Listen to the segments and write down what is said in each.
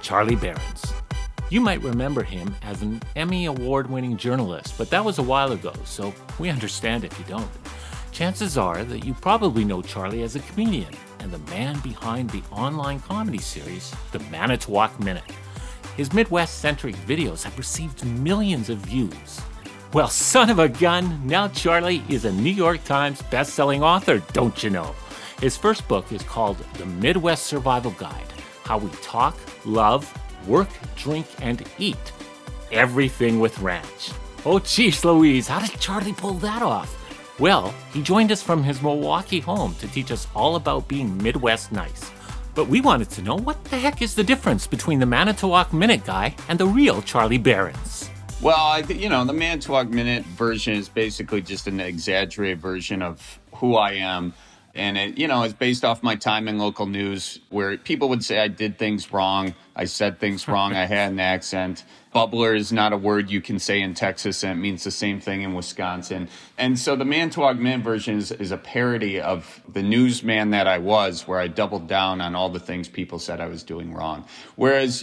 Charlie Berens. You might remember him as an Emmy Award-winning journalist, but that was a while ago, so we understand if you don't. Chances are that you probably know Charlie as a comedian and the man behind the online comedy series, The Manitowoc Minute. His Midwest-centric videos have received millions of views. Well, son of a gun, now Charlie is a New York Times best-selling author, don't you know? His first book is called The Midwest Survival Guide, How We Talk, Love, Work, Drink, and Eat. Everything with ranch. Oh, geez, Louise, how did Charlie pull that off? Well, he joined us from his Milwaukee home to teach us all about being Midwest nice. But we wanted to know, what the heck is the difference between the Manitowoc Minute guy and the real Charlie Berens? Well, the Manitowoc Minute version is basically just an exaggerated version of who I am. And it, it's based off my time in local news where people would say I did things wrong. I said things wrong. I had an accent. Bubbler is not a word you can say in Texas, and it means the same thing in Wisconsin. And so the Manitowoc Minute version is a parody of the newsman that I was, where I doubled down on all the things people said I was doing wrong. Whereas,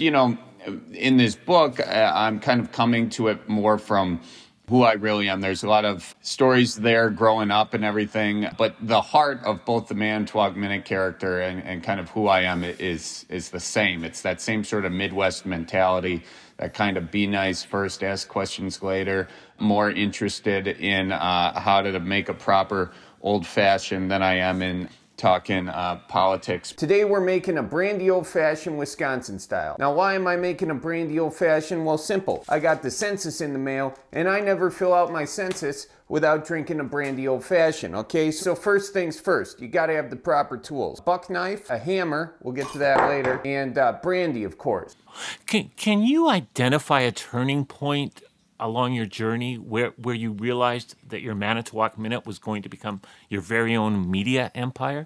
in this book, I'm kind of coming to it more from who I really am. There's a lot of stories there growing up and everything, but the heart of both the Manitowoc Minute character and kind of who I am is the same. It's that same sort of Midwest mentality, that kind of be nice first, ask questions later, more interested in how to make a proper old-fashioned than I am in talking politics. Today we're making a brandy old-fashioned Wisconsin style. Now why am I making a brandy old-fashioned? Well, simple. I got the census in the mail and I never fill out my census without drinking a brandy old-fashioned, okay? So first things first, you gotta have the proper tools. Buck knife, a hammer, we'll get to that later, and brandy, of course. Can you identify a turning point along your journey where you realized that your Manitowoc Minute was going to become your very own media empire?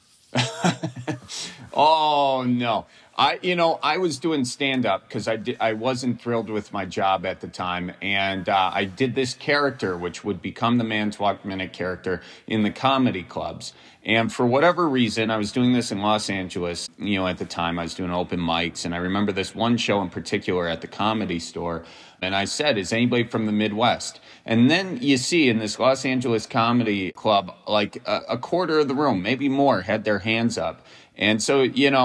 Oh, no. I was doing stand-up because I wasn't thrilled with my job at the time. And I did this character, which would become the Manitowoc Minute character in the comedy clubs. And for whatever reason, I was doing this in Los Angeles. At the time, I was doing open mics. And I remember this one show in particular at the Comedy Store. And I said, is anybody from the Midwest? And then you see in this Los Angeles comedy club, like a quarter of the room, maybe more, had their hands up. And so,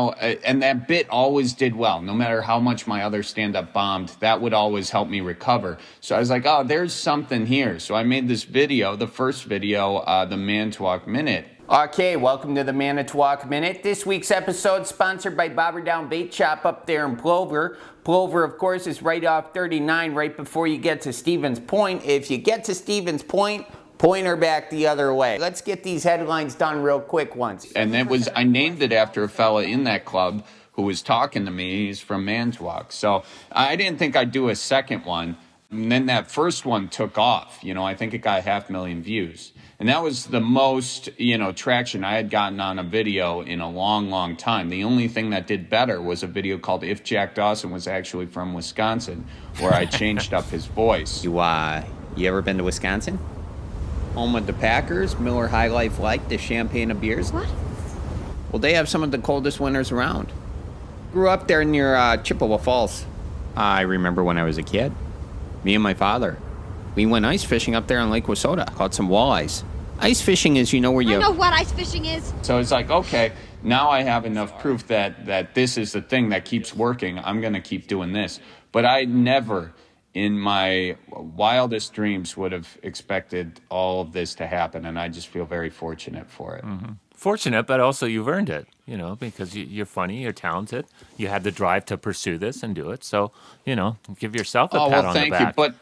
and that bit always did well. No matter how much my other stand-up bombed, that would always help me recover. So I was like, oh, there's something here. So I made this video, the first video, the Manitowoc Minute. Okay, welcome to the Manitowoc Minute. This week's episode sponsored by Bobber Down Bait Shop up there in Plover. Plover, of course, is right off 39, right before you get to Stevens Point. If you get to Stevens Point, point her back the other way. Let's get these headlines done real quick once. And I named it after a fella in that club who was talking to me. He's from Manitowoc. So I didn't think I'd do a second one. And then that first one took off. I think it got 500,000 views. And that was the most, traction I had gotten on a video in a long, long time. The only thing that did better was a video called If Jack Dawson Was Actually From Wisconsin, where I changed up his voice. You ever been to Wisconsin? Home of the Packers, Miller High Life Light, the champagne of beers. What? Well, they have some of the coldest winters around. Grew up there near Chippewa Falls. I remember when I was a kid. Me and my father. We went ice fishing up there on Lake Wissota. Caught some walleyes. Ice fishing is, where you... I know what ice fishing is. So it's like, okay, now I have enough proof that this is the thing that keeps working. I'm going to keep doing this. But I never, in my wildest dreams, would have expected all of this to happen. And I just feel very fortunate for it. Mm-hmm. Fortunate, but also you've earned it, because you're funny, you're talented. You had the drive to pursue this and do it. So, give yourself a pat on the back. Thank you. But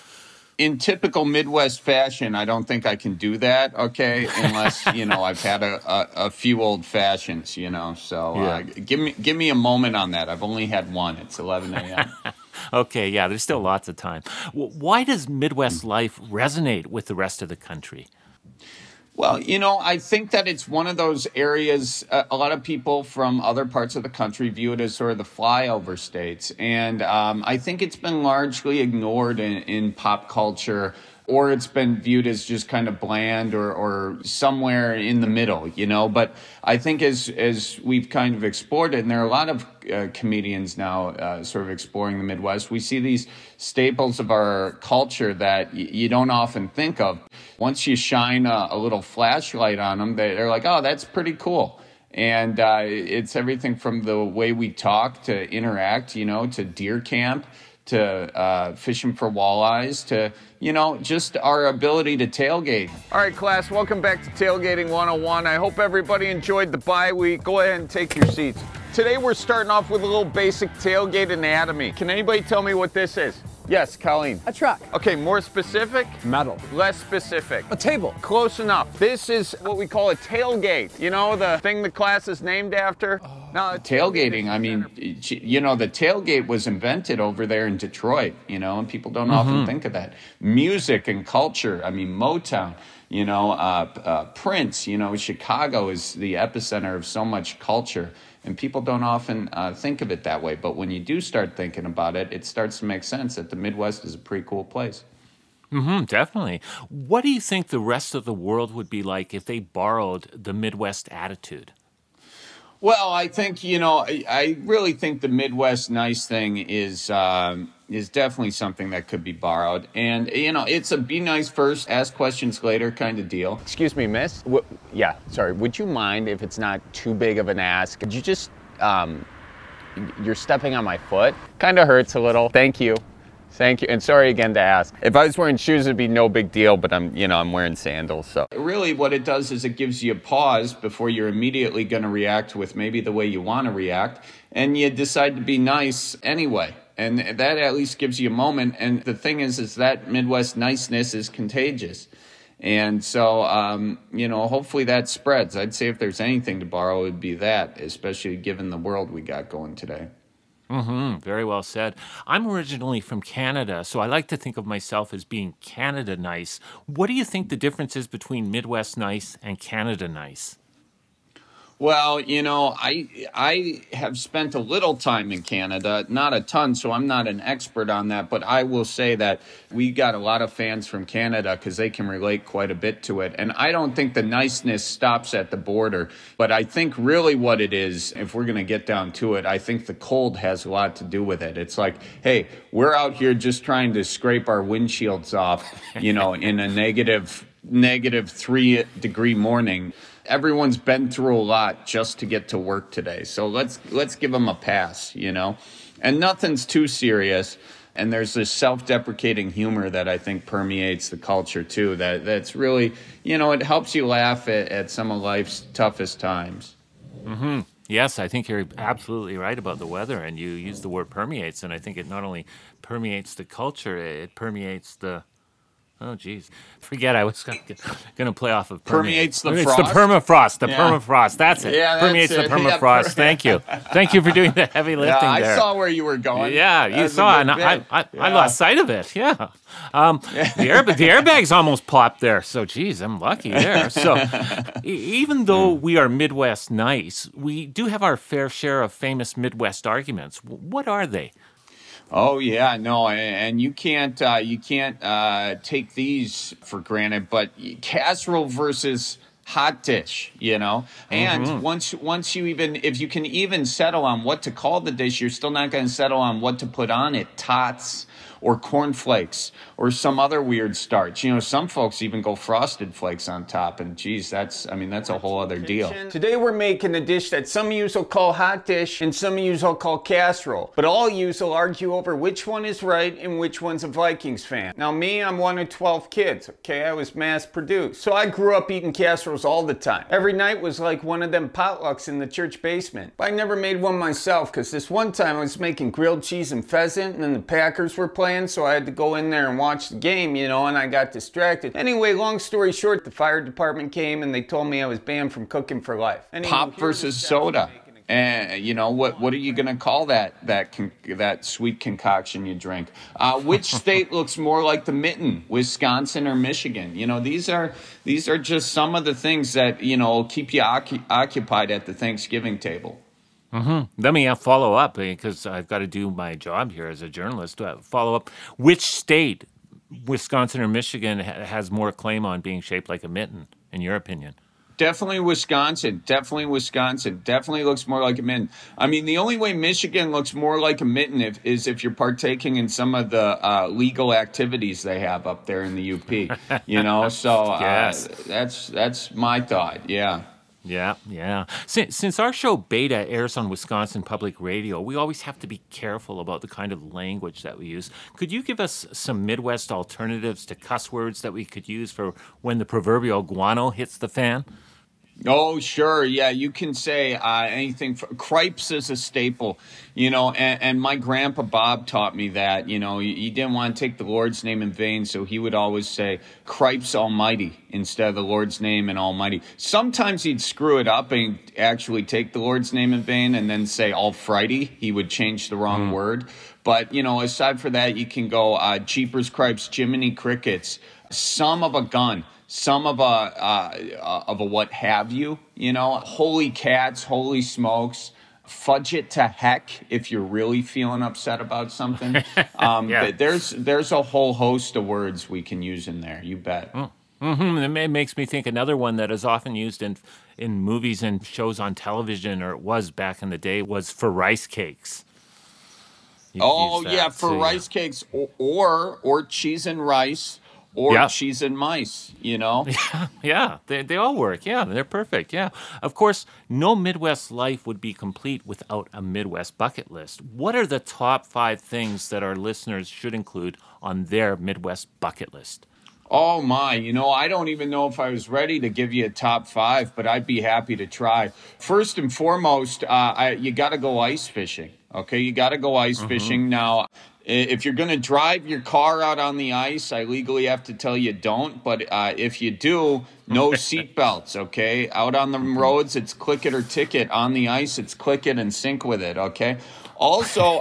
in typical Midwest fashion, I don't think I can do that, okay, unless, I've had a few old fashions, So yeah. Give me a moment on that. I've only had one. It's 11 a.m. Okay, yeah, there's still lots of time. Why does Midwest life resonate with the rest of the country? Well, I think that it's one of those areas, a lot of people from other parts of the country view it as sort of the flyover states. And I think it's been largely ignored in pop culture or it's been viewed as just kind of bland or somewhere in the middle, you know. But I think as we've kind of explored it, and there are a lot of comedians now sort of exploring the Midwest, we see these staples of our culture that you don't often think of. Once you shine a little flashlight on them, they're like, oh, that's pretty cool. And it's everything from the way we talk to interact, you know, to deer camp, to fishing for walleyes, to, you know, just our ability to tailgate. All right, class, welcome back to Tailgating 101. I hope everybody enjoyed the bye week. Go ahead and take your seats. Today we're starting off with a little basic tailgate anatomy. Can anybody tell me what this is? Yes, Colleen. A truck. Okay, more specific? Metal. Less specific. A table. Close enough. This is what we call a tailgate. You know, the thing the class is named after? No, tailgating, I mean, you know, the tailgate was invented over there in Detroit, you know, and people don't often think of that. Music and culture, I mean, Motown, you know, Prince, you know, Chicago is the epicenter of so much culture. And people don't often think of it that way. But when you do start thinking about it, it starts to make sense that the Midwest is a pretty cool place. Definitely. What do you think the rest of the world would be like if they borrowed the Midwest attitude? Well, I think, you know, I really think the Midwest nice thing is definitely something that could be borrowed. And, you know, it's a be nice first, ask questions later kind of deal. Excuse me, miss? Yeah, sorry. Would you mind if it's not too big of an ask? Could you just, you're stepping on my foot? Kind of hurts a little. Thank you. Thank you. And sorry again to ask. If I was wearing shoes, it'd be no big deal, but I'm wearing sandals, so. Really what it does is it gives you a pause before you're immediately going to react with maybe the way you want to react, and you decide to be nice anyway. And that at least gives you a moment. And the thing is that Midwest niceness is contagious. And so, you know, hopefully that spreads. I'd say if there's anything to borrow, it would be that, especially given the world we got going today. Very well said. I'm originally from Canada, so I like to think of myself as being Canada nice. What do you think the difference is between Midwest nice and Canada nice? Well, you know, I have spent a little time in Canada, not a ton, so I'm not an expert on that, but I will say that we got a lot of fans from Canada because they can relate quite a bit to it. And I don't think the niceness stops at the border, but I think really what it is, if we're going to get down to it, I think the cold has a lot to do with it. It's like, hey, we're out here just trying to scrape our windshields off, you know, in a negative 3-degree morning. Everyone's been through a lot just to get to work today. So let's give them a pass, you know. And nothing's too serious. And there's this self-deprecating humor that I think permeates the culture too. That's really, you know, it helps you laugh at some of life's toughest times. Yes, I think you're absolutely right about the weather. And you use the word permeates. And I think it not only permeates the culture, it permeates the... Oh, geez. Forget I was going to play off of permeates the frost. It's the permafrost. The Yeah. permafrost. That's it. Yeah, that's permeates it. the permafrost. Yeah, Thank you. Thank you for doing the heavy lifting I there. saw where you were going. Yeah, you That's a saw, good and bit. I lost sight of it. Yeah, the airbags almost popped there. So, geez, I'm lucky there. So, even though we are Midwest nice, we do have our fair share of famous Midwest arguments. What are they? Oh yeah, no, and you can't take these for granted. But casserole versus hot dish, you know, and once you even, if you can even settle on what to call the dish, you're still not going to settle on what to put on it. Tots or cornflakes or some other weird starch. You know, some folks even go frosted flakes on top, and geez, that's a whole other deal. Today we're making a dish that some of you will call hot dish and some of you will call casserole. But all you will argue over which one is right and which one's a Vikings fan. Now me, I'm one of 12 kids, okay? I was mass produced. So I grew up eating casseroles all the time. Every night was like one of them potlucks in the church basement. But I never made one myself because this one time I was making grilled cheese and pheasant and then the Packers were playing, so I had to go in there and watch the game, you know, and I got distracted. Anyway, long story short, the fire department came and they told me I was banned from cooking for life. Anyway, Pop versus soda. And you know what are you going to call that sweet concoction you drink? Which state looks more like the mitten, Wisconsin or Michigan? You know, these are just some of the things that, you know, keep you occupied at the Thanksgiving table. Let me follow up because I've got to do my job here as a journalist. Follow up. Which state Wisconsin or Michigan has more claim on being shaped like a mitten, in your opinion? Definitely Wisconsin. Definitely Wisconsin. Definitely looks more like a mitten. I mean, the only way Michigan looks more like a mitten is if you're partaking in some of the legal activities they have up there in the UP. So Yes. that's my thought. Yeah. Yeah. Since our show Beta airs on Wisconsin Public Radio, we always have to be careful about the kind of language that we use. Could you give us some Midwest alternatives to cuss words that we could use for when the proverbial guano hits the fan? Oh, sure. Yeah, you can say anything. Cripes is a staple, and my grandpa Bob taught me that, you didn't want to take the Lord's name in vain. So he would always say Cripes Almighty instead of the Lord's name and Almighty. Sometimes he'd screw it up and actually take the Lord's name in vain and then say Alfrighty. He would change the wrong word. But, aside from that, you can go Jeepers Cripes, Jiminy Crickets, some of a gun. Some of a what have you, holy cats, holy smokes, fudge it to heck if you're really feeling upset about something. Yeah. But there's a whole host of words we can use in there. You bet. It makes me think another one that is often used in movies and shows on television, or it was back in the day, was for rice cakes. You Oh use that yeah, for too. rice cakes or cheese and rice. Or Yeah. cheese and mice, Yeah, they all work. Yeah, they're perfect. Yeah. Of course, no Midwest life would be complete without a Midwest bucket list. What are the top 5 things that our listeners should include on their Midwest bucket list? Oh my, I don't even know if I was ready to give you a top 5, but I'd be happy to try. First and foremost, you got to go ice fishing. Okay, you got to go ice fishing. Now, if you're going to drive your car out on the ice, I legally have to tell you don't. But if you do, no seatbelts, okay? Out on the roads, it's click it or ticket. On the ice, it's click it and sink with it, okay? Also,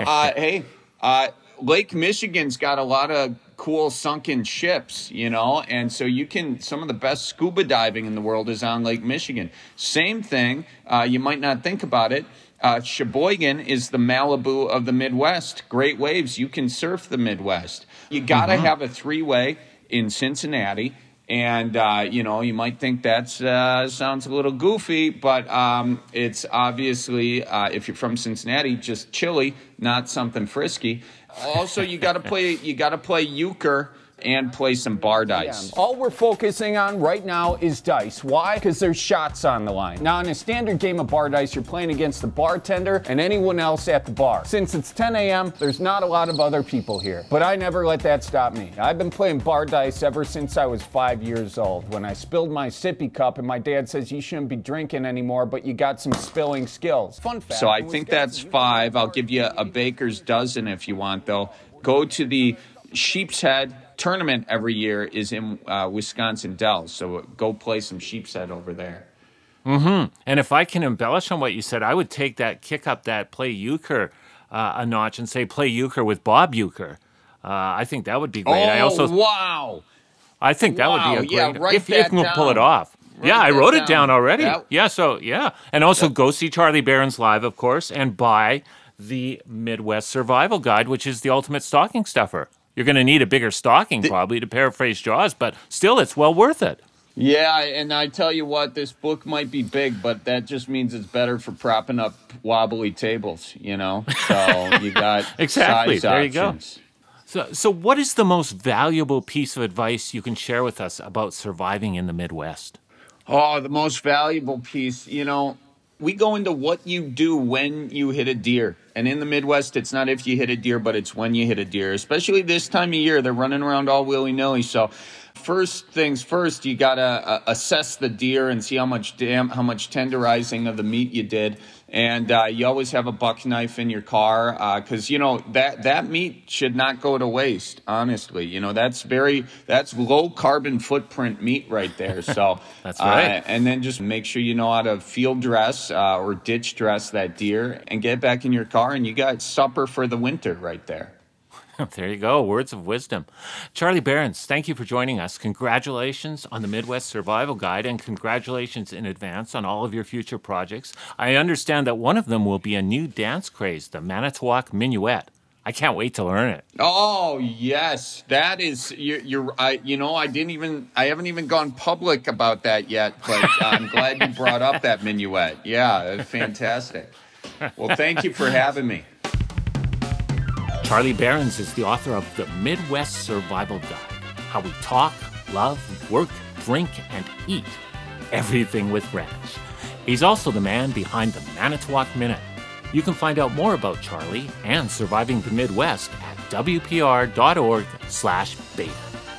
Lake Michigan's got a lot of cool sunken ships, and so some of the best scuba diving in the world is on Lake Michigan. Same thing, you might not think about it. Sheboygan is the Malibu of the Midwest. Great waves. You can surf the Midwest. You got to have a 3-way in Cincinnati. And, you might think that sounds a little goofy, but it's obviously, if you're from Cincinnati, just chilly, not something frisky. Also, you got to play euchre and play some bar dice. All we're focusing on right now is dice. Why? Because there's shots on the line. Now, in a standard game of bar dice, you're playing against the bartender and anyone else at the bar. Since it's 10 a.m., there's not a lot of other people here. But I never let that stop me. I've been playing bar dice ever since I was 5 years old, when I spilled my sippy cup and my dad says you shouldn't be drinking anymore, but you got some spilling skills. Fun fact. So I think that's 5. I'll give you a baker's dozen if you want, though. Go to the Sheep's Head tournament every year is in Wisconsin Dells. So go play some Sheep's Head over there. And if I can embellish on what you said, I would take that, kick up that play euchre a notch and say play euchre with Bob Euchre. I think that would be great. Wow. I think that would be a great, Yeah, write if you that can pull it down. off. Yeah, I that wrote it down. down already. Yep. Yeah. And also go see Charlie Barron's live, of course, and buy the Midwest Survival Guide, which is the ultimate stocking stuffer. You're going to need a bigger stocking, probably, to paraphrase Jaws, but still, it's well worth it. Yeah, and I tell you what, this book might be big, but that just means it's better for propping up wobbly tables, So you got Exactly. size There you go. options. So what is the most valuable piece of advice you can share with us about surviving in the Midwest? Oh, the most valuable piece, we go into what you do when you hit a deer. And in the Midwest, it's not if you hit a deer, but it's when you hit a deer. Especially this time of year, they're running around all willy-nilly. So first things first, you got to assess the deer and see how much tenderizing of the meat you did. And you always have a buck knife in your car because, that meat should not go to waste, honestly. That's low carbon footprint meat right there. So That's right. And then just make sure you know how to field dress or ditch dress that deer and get back in your car and you got supper for the winter right there. There you go. Words of wisdom. Charlie Barons, thank you for joining us. Congratulations on the Midwest Survival Guide and congratulations in advance on all of your future projects. I understand that one of them will be a new dance craze, the Manitowoc Minuet. I can't wait to learn it. Oh, yes. That is, I haven't even gone public about that yet, but I'm glad you brought up that minuet. Yeah, fantastic. Well, thank you for having me. Charlie Berens is the author of The Midwest Survival Guide, How We Talk, Love, Work, Drink, and Eat Everything with Ranch. He's also the man behind the Manitowoc Minute. You can find out more about Charlie and surviving the Midwest at WPR.org/beta.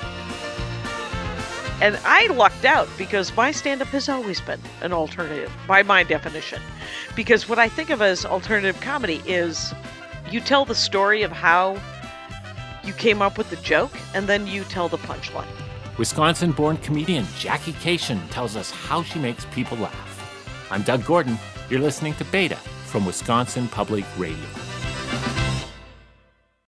And I lucked out because my stand-up has always been an alternative, by my definition. Because what I think of as alternative comedy is you tell the story of how you came up with the joke, and then you tell the punchline. Wisconsin-born comedian Jackie Cation tells us how she makes people laugh. I'm Doug Gordon. You're listening to Beta from Wisconsin Public Radio.